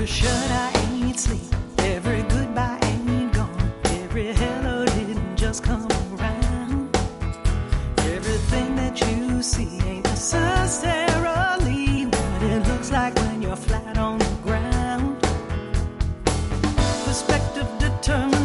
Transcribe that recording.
shut eye ain't sleep. Every goodbye ain't gone. Every hello didn't just come around. Everything that you see ain't necessarily what it looks like when you're flat on the ground. Perspective determines